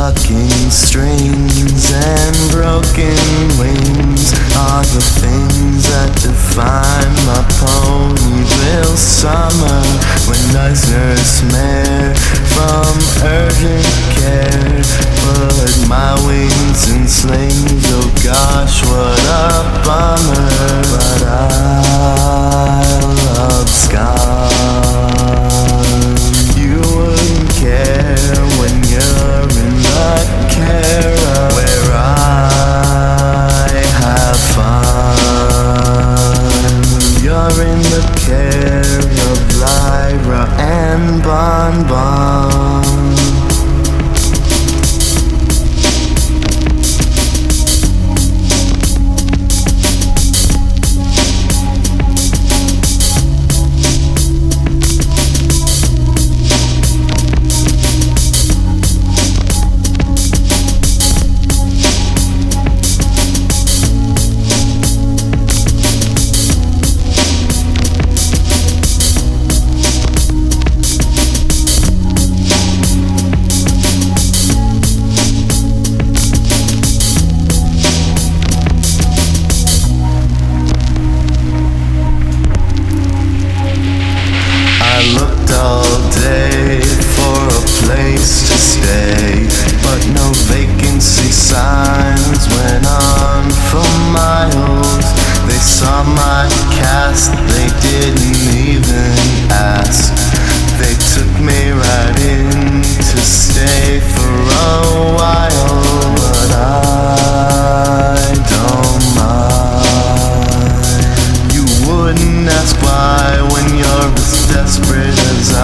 Plucking strings and broken wings are the things that define my Ponyville summer. When Eisner's mare from urgent care put my wings in slings, oh gosh, what a bummer. But I love Scott. You wouldn't care when you're in the Cara where I have fun. You're in the care of Lyra and Bon Bon. All day for a place to stay, but no vacancy signs went on for miles. They saw my cast, they didn't even ask. They took me right in to stay for a while, but I don't mind. You wouldn't ask why when you're as desperate as I,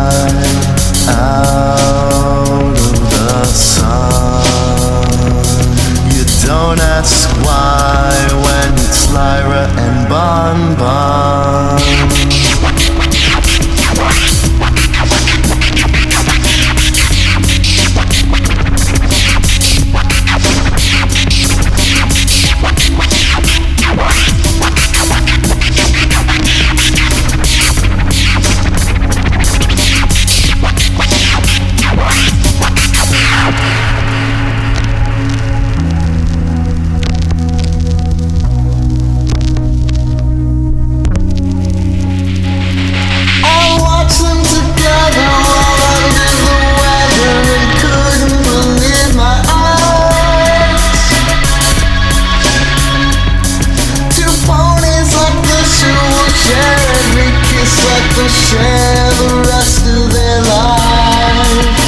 out of the sun. You don't ask why when it's Lyra and Bon Bon. To share the rest of their lives.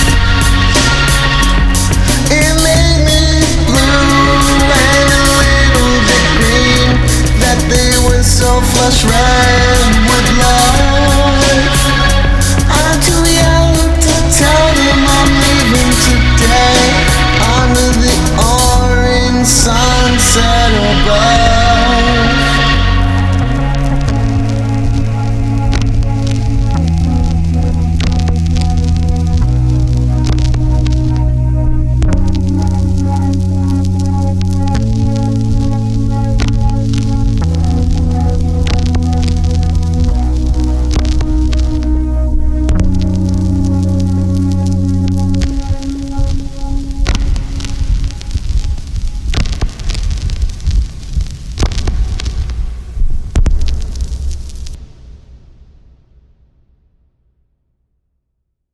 It made me blue and a little bit green, that they were so flush red with love.